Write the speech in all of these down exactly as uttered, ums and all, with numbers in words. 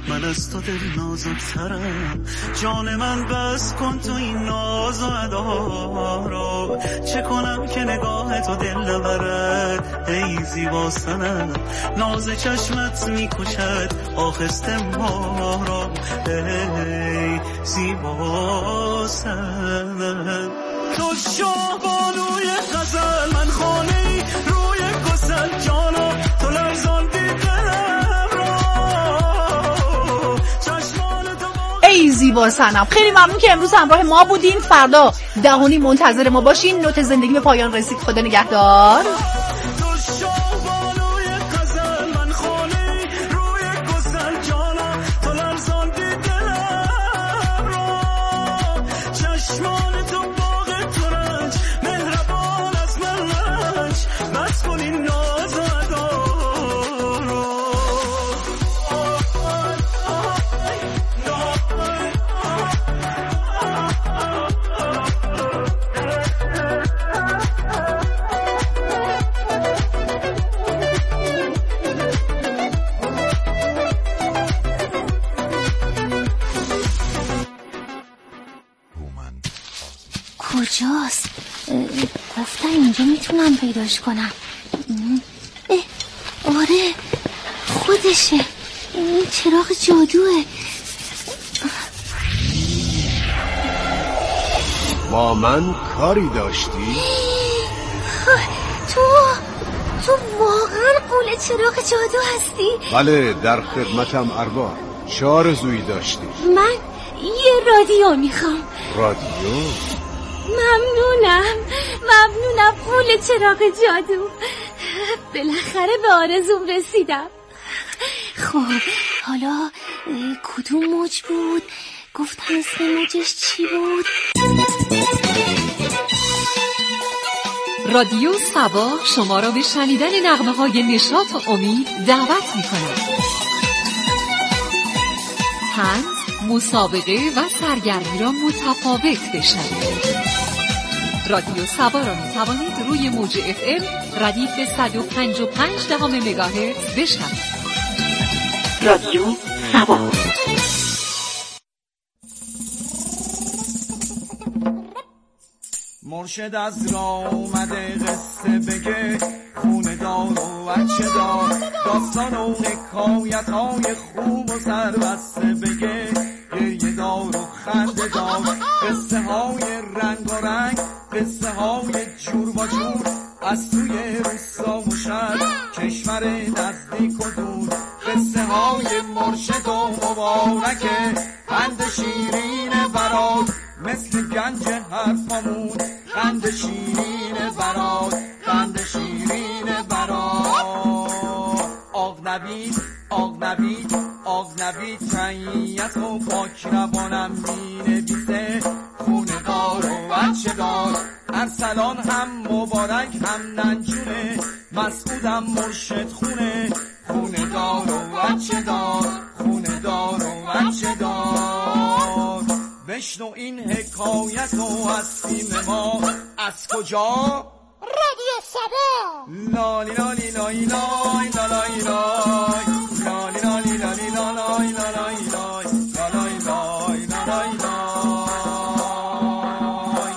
من از تو دل نازکترم. جان من بس کن تو این ناز و ادا رو، چه کنم که نگاه تو دل نبرد. ای زیبا سنم ناز چشمت میکشد آخسته ما را. ای زیبا سنم تو شاه بانوی غزل، من خانه روی گسل جانا تو لرزان دیدنم را. چشمان تو ای زیبا سنم، خیلی ممنون که امروز همراه ما بودین. فردا دهونی منتظر ما باشین. نوت زندگی به پایان رسید. خدا نگهدار. کجاست؟ گفتن اینجا میتونم پیداش کنم. اه آره خودشه. این چراغ جادوه. با من کاری داشتی؟ تو تو واقعا قول چراغ جادو هستی؟ بله در خدمتم ارباب. چه آرزویی داشتی؟ من یه رادیو میخوام. رادیو؟ ممنونم ممنونم قول چراغ جادو. بالاخره به آرزوم رسیدم. خب حالا کدوم موج بود؟ گفتن اسم موجش چی بود؟ رادیو صبا شما را به شنیدن نغمه‌های نشاط و امید دعوت می‌کند. طنز، مسابقه و سرگرمی را متفاوت بشنوید. رادیو صبا را می‌توانید روی موج اف ام ردیف صد و پنج و پنج دهم مگاهرتز بشنوید. رادیو صبا. مرشد از راه اومده قصه بگه، خونه دار و بچه دار، داستان و حکایت های خوب و سربسته بگه، گریه دار و خنده دار، قصه های رنگ و رنگ، قصه های جور با جور، از توی روستا و شهر، کشور نزدیک و دور، قصه های مرشد و مبارکه، قند شیرین برات مثل گنج حرفامون، قند شیرین برات، قند شیرین برات. آق نبید، آق نبید، آق نبید تنیت و پاک روانم می نویسه، خونه دار و بچه دار، ارسلان هم مبارک هم ننجونه، مسعودم مرشد خونه، خونه دار و بچه دار، خونه دار و بچه دار. بشنو این حکایت و هستیم ما از کجا؟ رادیو صبا. لالی لالی لای لای لای لای لالی لالی لالی لای لای لای لای لای لای لای.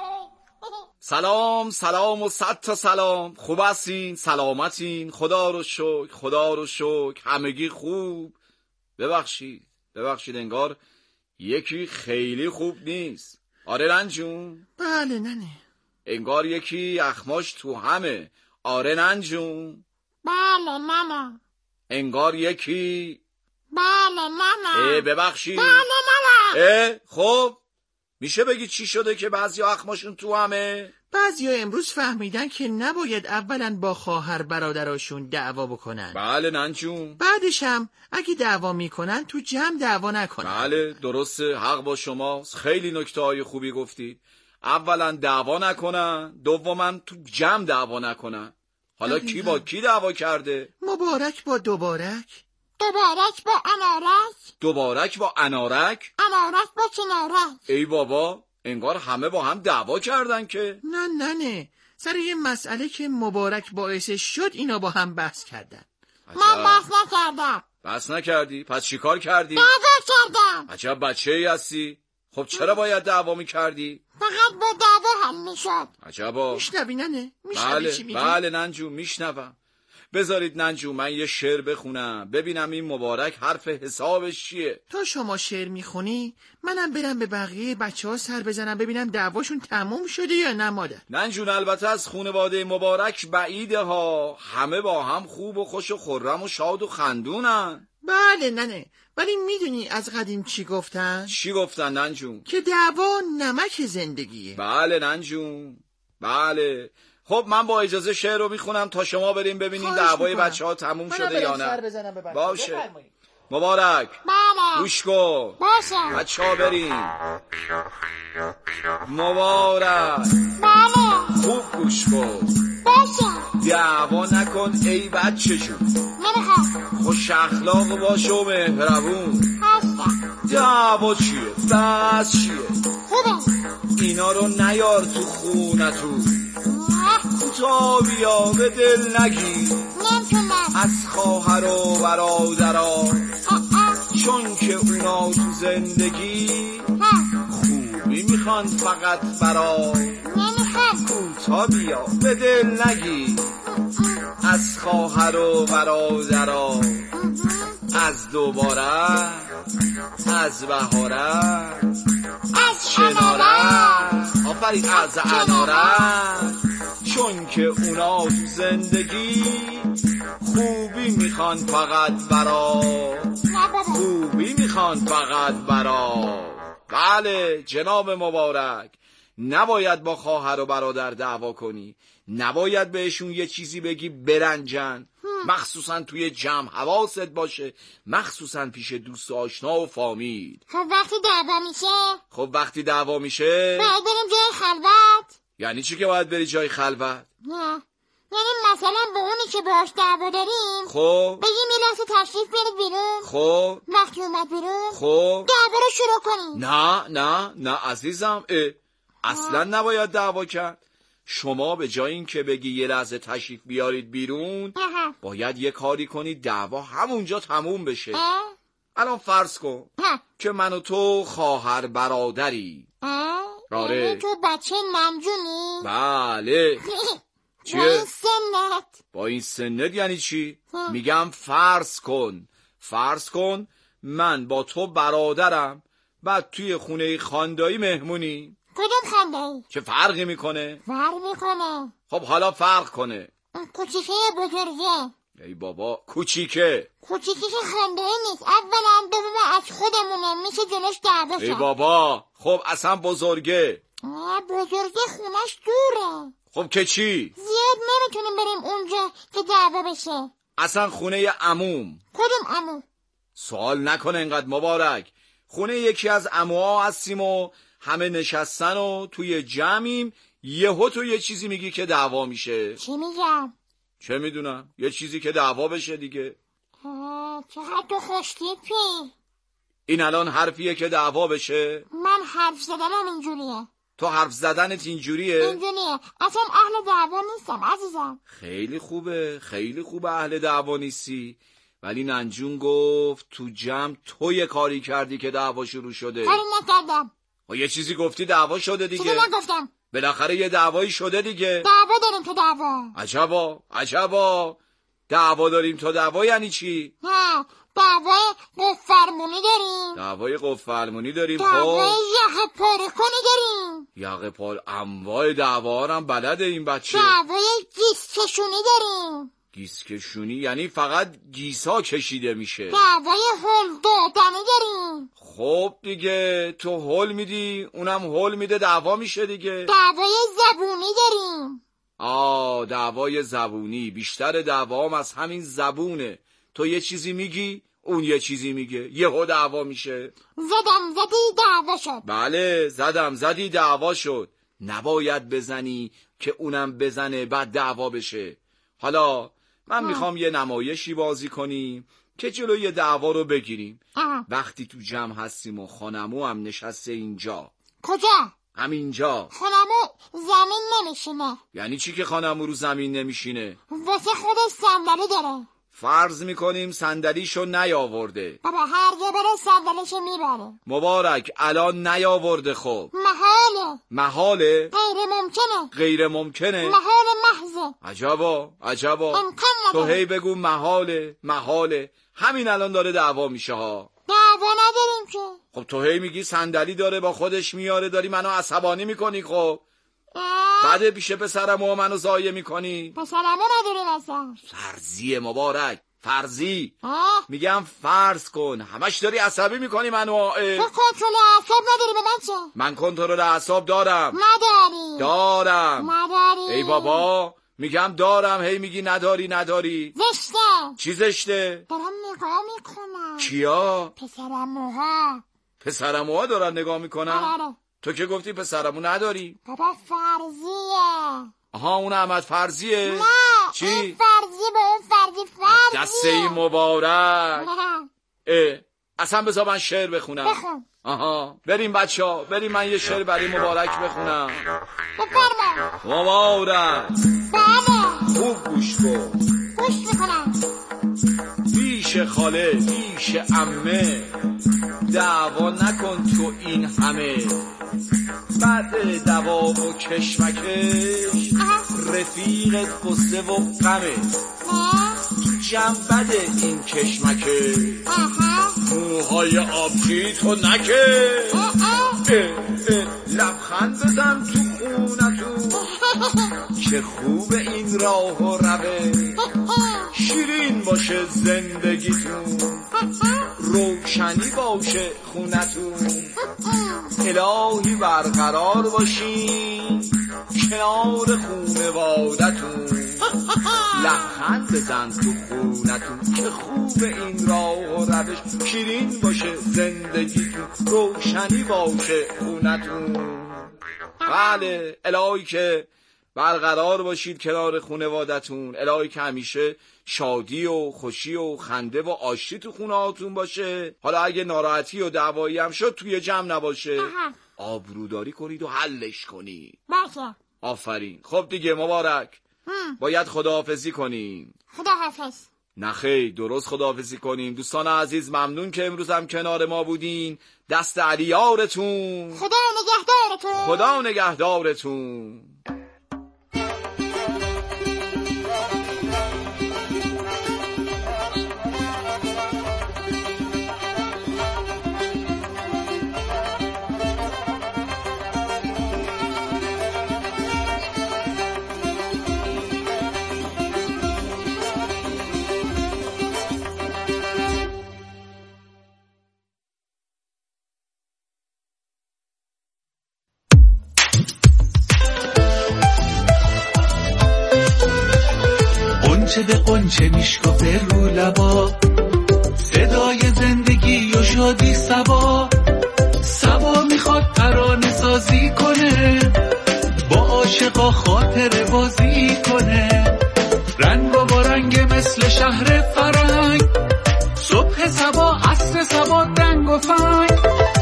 سلام سلام و صد تا سلام. خوب هستین؟ سلامتین؟ خدا رو شکر، خدا رو شکر، همگی خوب. ببخشید ببخشید انگار یکی خیلی خوب نیست. آره رنجون؟ بله ننه. انگار یکی اخماش تو همه. آره ننجون؟ بله ننه. انگار یکی بله ننه. اه ببخشید. بله ننه. اه خب میشه بگی چی شده که بعضی اخماشون تو همه؟ بعضیا امروز فهمیدن که نباید اولا با خواهر برادراشون دعوا بکنن. بله ننجون. بعدش هم اگه دعوا میکنن تو جمع دعوا نکنن. بله درسته، حق با شماست. خیلی نکته های خوبی گفتید. اولا دعوا نکنن، دوما تو جمع دعوا نکنن. حالا دقیقا. کی با کی دعوا کرده؟ مبارک با دوبارک، دوبارک با انارک، دوبارک با انارک، انارک با کنارک. ای بابا انگار همه با هم دعوا کردن که. نه نه نه، سر یه مسئله که مبارک باعث شد اینا با هم بحث کردن. من بحث نکردم. بس نکردی؟ پس چی کار کردی؟ دعوا کردم. عجب بچه ای هستی. خب چرا باید دعوا میکردی؟ فقط با دعوا حل میشد. عجبا. میشنوی ننه؟ میشنوی بله چی میگی؟ بله ننجو میشنوم. بذارید ننجو من یه شعر بخونم ببینم این مبارک حرف حسابش چیه. تا شما شعر میخونی منم برم به بقیه بچه ها سر بزنم ببینم دعواشون تموم شده یا نه مادر. ننجون البته از خانواده مبارک بعیده ها، همه با هم خوب و خوش و خرم و شاد و خندونن. بله ننه، ولی میدونی از قدیم چی گفتن؟ چی گفتن ننجون؟ که دعوا نمک زندگیه. بله ننجون بله. خب من با اجازه شعر رو میخونم تا شما بریم ببینین دعوای بچه ها تموم شده یا نه. باشه مبارک. بله. گوش کن. باشه. بچه ها بریم. مبارک. بله. خوب گوش کن. باشه. دعوا نکن ای بچه جون. نمیخوام. خوش اخلاق باش و مهربون. هستم. دعوا چیه؟ بس چیه؟ خوبه. اینا رو نیار تو خونتون. تا بیا به دل نگیر. نمیتونم. از خواهر و برادرا، چون که اونا تو زندگی خوبی میخوان فقط برا. نمیخوام. کوتا بیا به دل نگیر. از خواهر و برادرا، از دوباره، از بهاره، از کناره، آفرین از اناره، چون که اونا تو زندگی خوبی میخوان فقط برا. خوبی میخوان فقط برا. بله جناب مبارک، نباید با خواهر و برادر دعوا کنی، نباید بهشون یه چیزی بگی برنجن، مخصوصا توی جمع حواست باشه، مخصوصا پیش دوست و آشنا و فامیل. خب وقتی دعوا میشه؟ خب وقتی دعوا میشه باید بریم جای خلوت. یعنی چی که باید بری جای خلوت؟ نه یعنی مثلا به اونی که باهاش دعوا داریم خب بگیم یه لحظه تشریف بیارید بیرون. خب وقتی اومد بیرون خب دعوا رو شروع کنیم. نه نه نه عزیزم، اه. اصلا نباید دعوا کرد. شما به جای این که بگی یه لحظه تشریف بیارید بیرون، اه. باید یه کاری کنی دعوا همونجا تموم بشه. اه. الان فرض کن اه. که من و تو خواهر برادری. اه. آره. یعنی تو بچه نمجونی؟ بله. چیه؟ با این سنت. با این سنت یعنی چی؟ اه. میگم فرض کن فرض کن من با تو برادرم، بعد توی خونه خاندایی مهمونی. کدوم خنده؟ چه فرقی میکنه؟ فرق میکنه. خب حالا فرق کنه. کوچیکه بزرگه؟ ای بابا کوچیکه. کوچیکی که خنده نیست. اولا دوم از خودمونه، میشه جلوش دعوا ای شد. بابا خب اصلا بزرگه. آه بزرگه خونش دوره. خب که چی؟ زیاد نمیتونیم بریم اونجا که دعوا بشه. اصلا خونه عموم. کدوم عمو؟ سوال نکنه اینقدر مبارک. خونه یکی از عموها هستیم و همه نشستن و توی جمعیم، یهو تو یه چیزی میگی که دعوا میشه. چی میگم؟ چه میدونم، یه چیزی که دعوا بشه دیگه. آه چقدر تو خوشتیپی. این الان حرفیه که دعوا بشه؟ من حرف زدنم اینجوریه. تو حرف زدنت اینجوریه؟ اینجوریه. اصلا اهل دعوا نیستم عزیزم. خیلی خوبه خیلی خوبه اهل دعوا نیستی، ولی ننجون گفت تو جمع تو یه کاری کردی که دعوا شروع شده. کاری نکردم. و یه چیزی گفتی دعوا شده دیگه. چیزی نگفتم. بالاخره یه دعوایی شده دیگه. دعوا داریم تو دعوا. عجبا عجبا. دعوا داریم تو دعوا یعنی چی؟ ها دعوای قفرمونی داریم. دعوای قفرمونی داریم. دعوای خب یقه پاره کنی داریم. یقه پار انواع دعوا هم بلده این بچه. دعوای گیس کشونی داریم. گیس کشونی یعنی فقط گیسا کشیده میشه. دعوای هل دادنی داریم. خب دیگه تو هل میدی اونم هل میده دعوا میشه دیگه. دعوای زبونی داریم. آه دعوای زبونی. بیشتر دعوام از همین زبونه. تو یه چیزی میگی اون یه چیزی میگه، یهو دعوا میشه. زدم زدی دعوا شد. بله زدم زدی دعوا شد. نباید بزنی که اونم بزنه بعد دعوا بشه. حالا من میخوام یه نمایشی بازی کنیم که جلوی دعوا رو بگیریم. آه. وقتی تو جمع هستیم و خانمو هم نشسته اینجا. کجا؟ همینجا. خانمو زمین نمیشینه. یعنی چی که خانمو رو زمین نمیشینه؟ واسه خودش صندلی داره. فرض میکنیم صندلیشو نیاورده. بابا هر جا بره صندلیشو میبره. مبارک الان نیاورده. خب محاله. محاله؟ غیر ممکنه. غیر ممکنه؟ محال محضه. عجبا عجبا. امکان نداره. تو هی بگو محاله محاله، همین الان داره دعوا میشه ها. دعوا نداریم که. خب تو هی میگی صندلی داره با خودش میاره، داری منو عصبانی میکنی. خب بعد پیش پسرمو و منو ضایع میکنی. پسرمو نداریم اصلا. فرضیه مبارک، فرضی. آه. میگم فرض کن، همش داری عصبی میکنی منو. تو کنترل اعصاب نداری به من چه؟ من کنترل اعصاب دارم. نداری. دارم. نداری. ای بابا میگم دارم، هی میگی نداری نداری. زشته. چی زشته؟ دارم نگاه میکنم. کیا؟ پسرموها. پسرموها دارن نگاه میکنن؟ آره. تو که گفتی پسرمو نداری. بابا فرضیه. آها اون احمد فرضیه؟ نه چی؟ این فرضی به اون فرضی فرضیه. دست این مبارک. نه. اه اصلا بذار من شعر بخونم. بخون. آها بریم بچه ها، بریم من یه شعر برای مبارک بخونم. بفرما. مبارک بله خوب گوش کن. گوش میکنم. پیش خاله پیش عمه دعوا نکن تو این همه، بعد دعوا و کشمکش رفیقت قصه و غمه، تو جنبد این کشمکش موهای آبچی تو نکه، لبخند بزن تو خونتون که خوب این راه و روه، شیرین باشه زندگیتون روشنی باشه خونتون، الهی برقرار باشین کنار خونوادتون، لبخند بزن تو خونتون که خوب این راه و روش، شیرین باشه زندگیتون روشنی باشه خونتون. بله الهی که برقرار باشید کنار خونوادتون، الهی که همیشه شادی و خوشی و خنده و آشتی تو خونه هاتون باشه. حالا اگه ناراحتی و دعوایی هم شد توی جمع نباشه، آبروداری کنید و حلش کنید. باشه. آفرین. خب دیگه مبارک هم. باید خداحافظی کنیم. خداحافظ. نخیر درست خداحافظی کنیم. دوستان عزیز ممنون که امروز هم کنار ما بودین. دست علیارتون. خدا نگهدارتون. خدا نگهدارتون. قنچه به قنچه میشکافه رو لبا، صدای زندگی و شادی سبا، سبا میخواد ترانه سازی کنه، با عاشقا خاطر بازی کنه، رنگ و با رنگ مثل شهر فرنگ، صبح سبا عصر سبا رنگ و فنگ،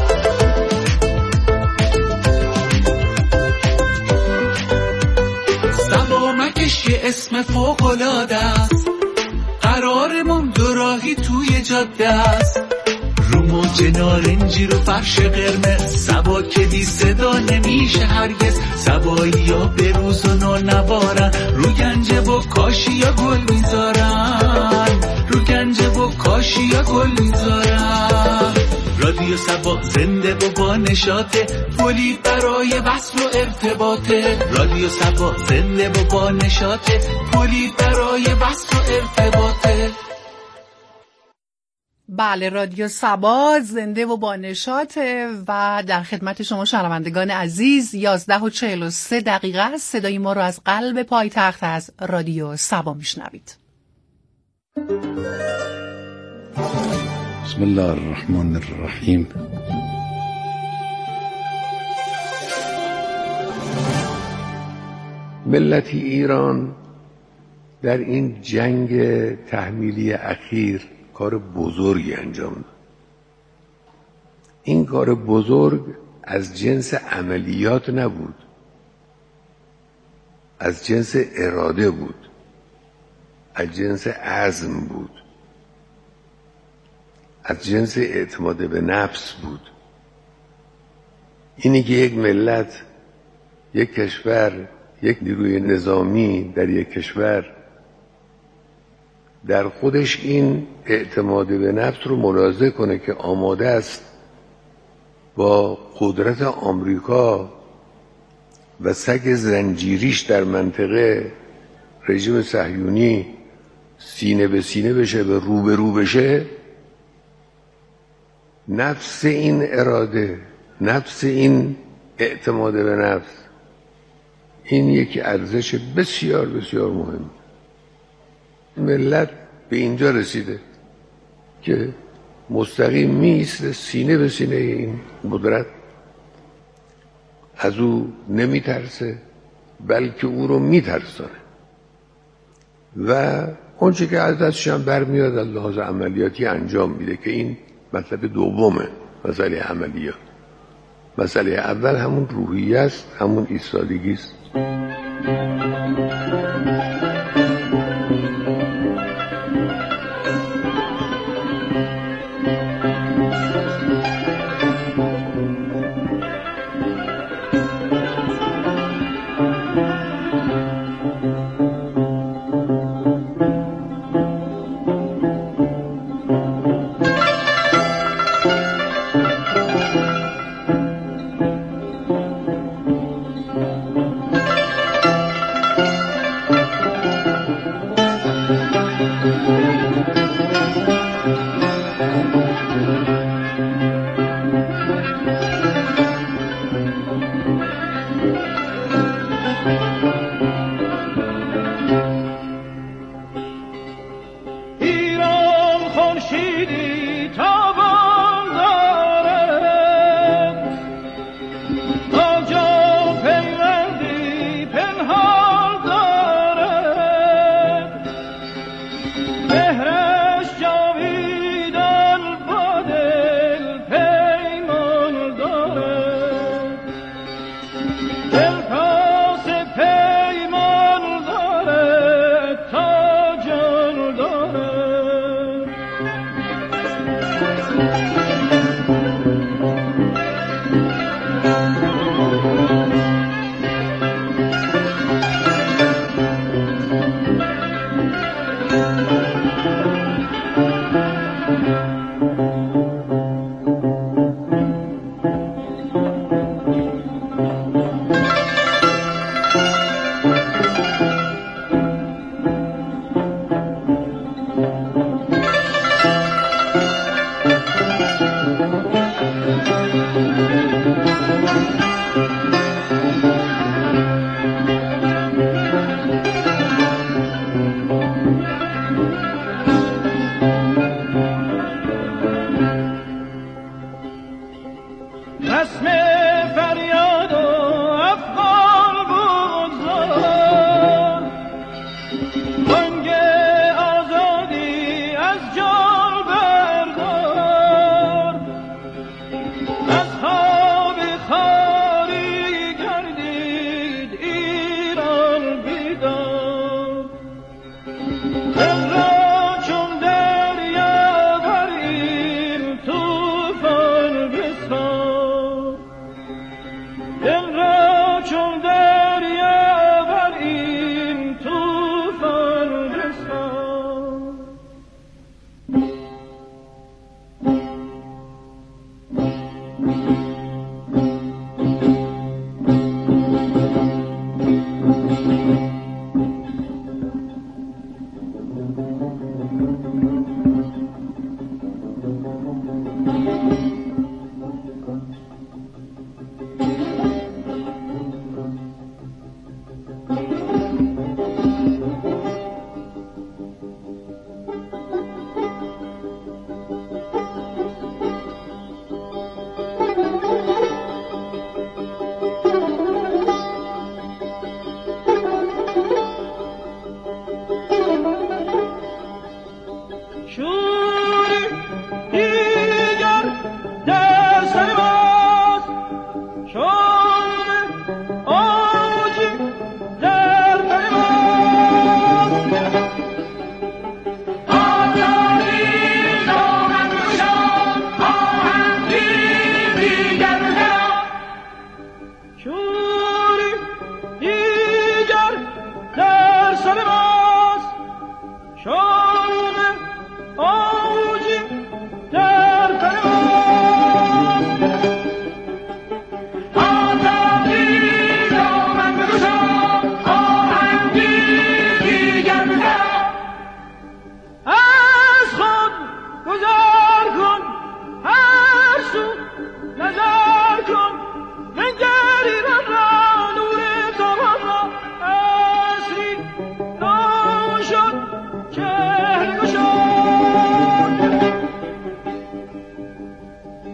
سبا مکش یه اسم فوق‌العاده است، قرارمون دو راهی توی جاده است، رو موج نارنجی رو فرش قرمز، سبا که بی صدا نمیشه هرگز، سبایی یا به روز و نو نبارن، رو گنجه و کاشی یا گل میذارن، رو گنجه و کاشی یا گل میذارن. رادیو سبا زنده و با نشاطه، تولید برای وصل و ارتباطه، رادیو سبا زنده و با نشاطه، تولید برای وصل و ارتباطه. بله رادیو سبا زنده و با نشاطه و در خدمت شما شنوندگان عزیز. یازده و چهل و سه دقیقه است. صدای ما رو از قلب پایتخت از رادیو سبا میشنوید. بسم الله الرحمن الرحیم. ملت ایران در این جنگ تحمیلی اخیر کار بزرگی انجام داد. این کار بزرگ از جنس عملیات نبود، از جنس اراده بود. از جنس عزم بود، از جنس اعتماد به نفس بود. اینی که یک ملت، یک کشور، یک نیروی نظامی در یک کشور در خودش این اعتماد به نفس رو ملاحظه کنه که آماده است با قدرت آمریکا و سگ زنجیریش در منطقه رژیم صهیونی سینه به سینه بشه، به رو به رو بشه، نفس این اراده، نفس این اعتماد به نفس، این یک ارزش بسیار بسیار مهم. ملت به اینجا رسیده که مستقیم میسته سینه به سینه این قدرت، از او نمیترسه بلکه او رو میترسانه و اونچه که از دستش هم برمیاد از لحاظ عملیاتی انجام میده که این مطلب دومه. مسئله عملیات، مسئله اول همون روحیه است، همون ایستادگی است.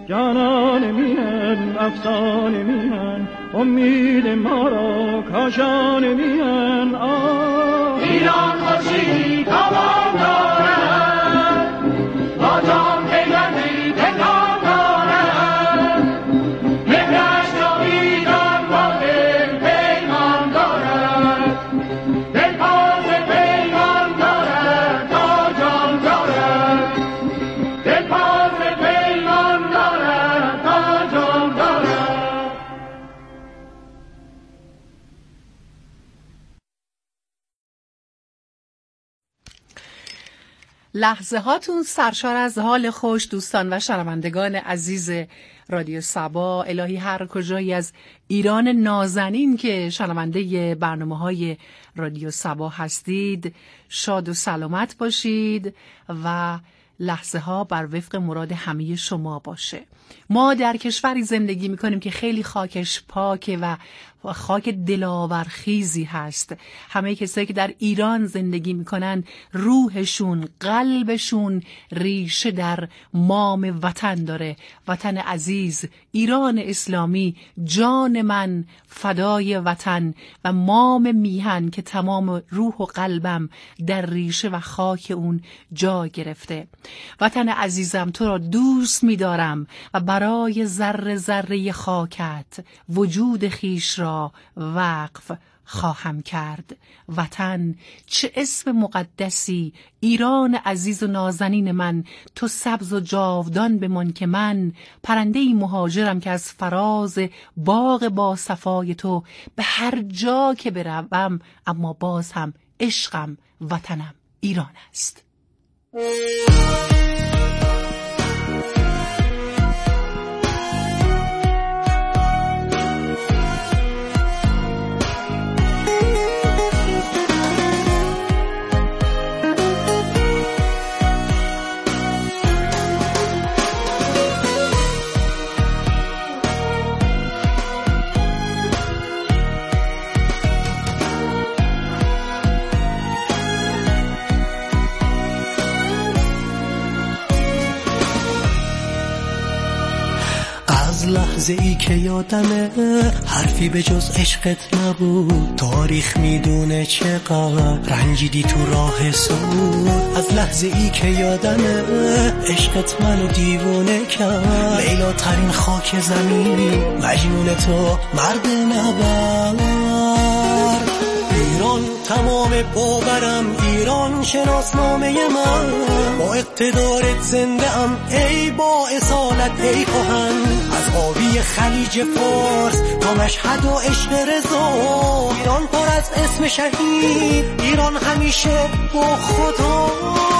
جانان میهن افسانه میهن امید ما را کاشانه میهن ایران خوشی تمام دارد با جام پیوندی تکان دارد مهرش نامیدان با دل پیمان دارد دل پاس پیمان دارد تا جان دارد دل پاس پیمان دارد تا جان دارد. لحظه هاتون سرشار از حال خوش دوستان و شنوندگان عزیز رادیو صبا. الهی هر کجایی از ایران نازنین که شنونده برنامه های رادیو صبا هستید شاد و سلامت باشید و لحظه ها بر وفق مراد همه شما باشه. ما در کشوری زندگی میکنیم که خیلی خاکش پاکه و خاک دلاورخیزی هست. همه کسایی که در ایران زندگی میکنن روحشون، قلبشون ریشه در مام وطن داره. وطن عزیز، ایران اسلامی، جان من فدای وطن و مام میهن که تمام روح و قلبم در ریشه و خاک اون جا گرفته. وطن عزیزم، تو را دوست میدارم و برای ذره ذره خاکت وجود خیش را وقف خواهم کرد. وطن چه اسم مقدسی، ایران عزیز و نازنین من، تو سبز و جاودان بمان که من پرنده‌ای مهاجرم که از فراز باغ با صفای تو به هر جا که بروم اما باز هم عشقم وطنم ایران است. لحظه ای که یادمه حرفی به جز عشقت نبود، تاریخ میدونه چقدر رنجیدی تو راه سود. از لحظه ای که یادمه عشقت منو دیوونه کرد، لیلاترین خاک زمین مجنون تو مرد نبر. ایران تمام باورم، ایران شناسنامه من، با اقتدارت زنده ام ای با اصالت ای کهن. از آبی خلیج فارس تا مشهد و عشق رضا، ایران پر از اسم شهید، ایران همیشه با خدا.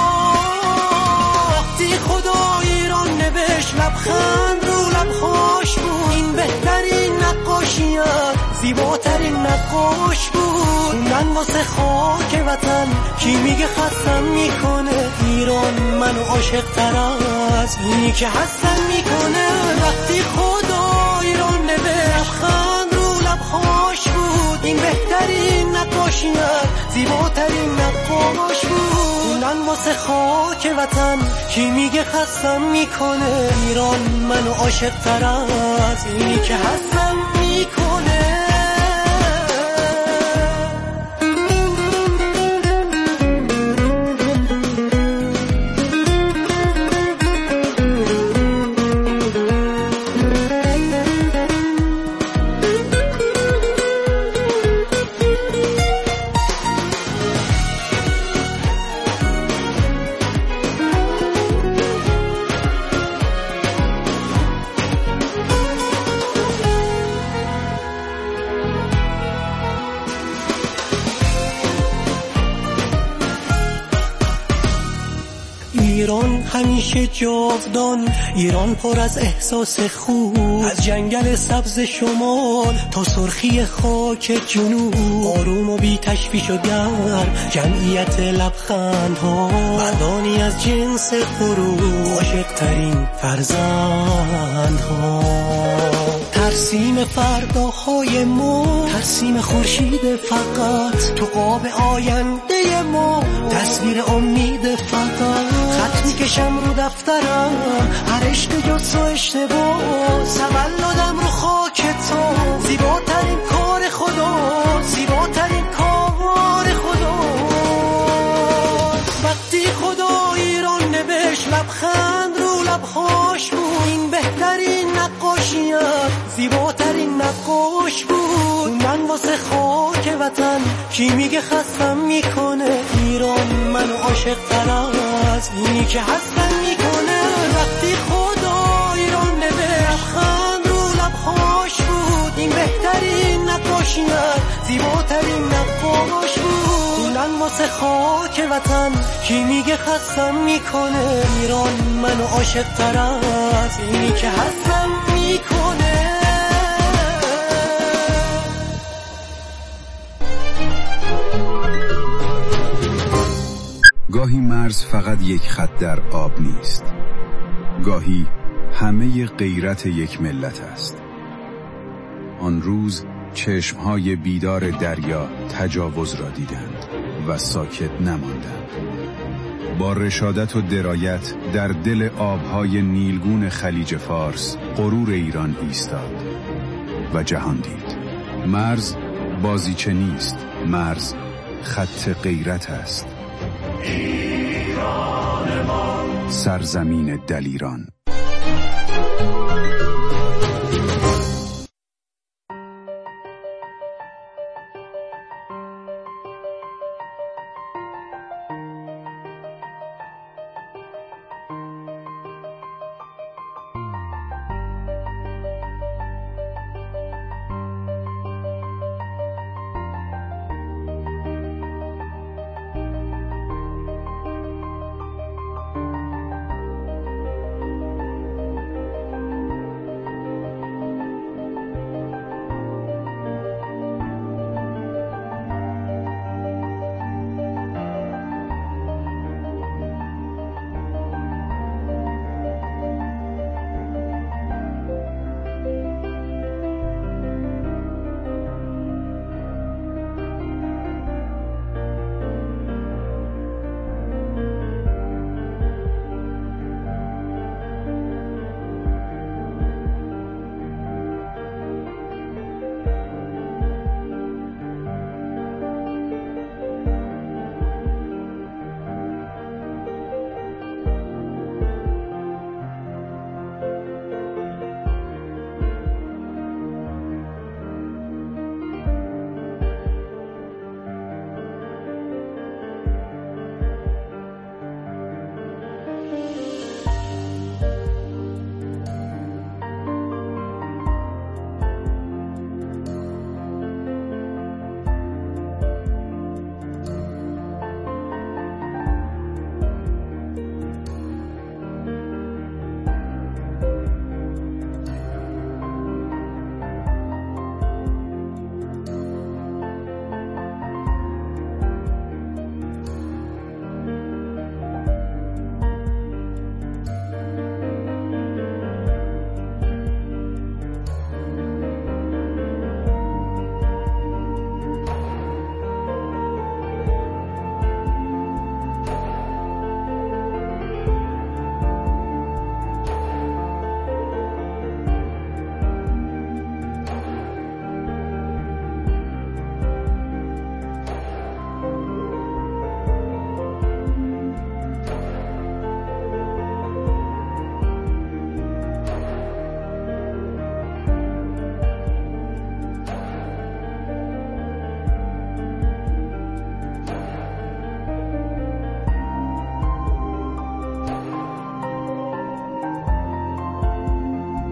وقتی خدا ایران نوشت لبخند رو لبهاش بود، این بهترین نقاشیت زیباترین نقاش بود. خوندن واسه خاک وطن کی میگه خستم میکنه، ایران منو عاشق تر از اینی که هستم میکنه. وقتی خدا ایران نوشت لبخند رو لبهاش بود، این بهترین نقاشیت زیباترین نقاش بود. خوندن واسه خاک وطن کی میگه خستم میکنه، ایران منو عاشق تر از اینی که هستم میکنه. ایران همیشه جاودان، ایران پر از احساس خوب، از جنگل سبز شمال تا سرخی خاک جنوب. آروم و بی تشویش و گرم جمعیت لبخندها، مردانی از جنس غرور، عاشق ترین فرزندها. ترسیم فرداهای ما، ترسیم خورشید فقط، تو قاب آینده ما تصویر امید فقط. ختم میکشم رو دفترم هر عشق جز تو اشتباه، تولدم رو خاک تو، زیباترین کار خدا، زیباترین کار خدا. وقتی خدا ایران نوشت لبخند رو لبهاش بود، این بهترین نقاشیت، زیباترین نقاش بود. من واسه خاک وطن کی میگه خستم میکنه، ایران منو عاشق تر از اینی که هستم میکنه. وقتی خدا ایران نوشت لبخند رو لبهاش بود، این بهترین نقاشیت، زیباترین نقاش بود. من واسه خاک وطن کی میگه خستم میکنه، ایران منو عاشق تر از اینی که هستم میکنه. گاهی مرز فقط یک خط در آب نیست، گاهی همه غیرت یک ملت است. آن روز چشمهای بیدار دریا تجاوز را دیدند و ساکت نماندند. با رشادت و درایت در دل آبهای نیلگون خلیج فارس غرور ایران ایستاد و جهان دید. مرز بازیچه نیست، مرز خط غیرت است. ایران ما، سرزمین دلیران.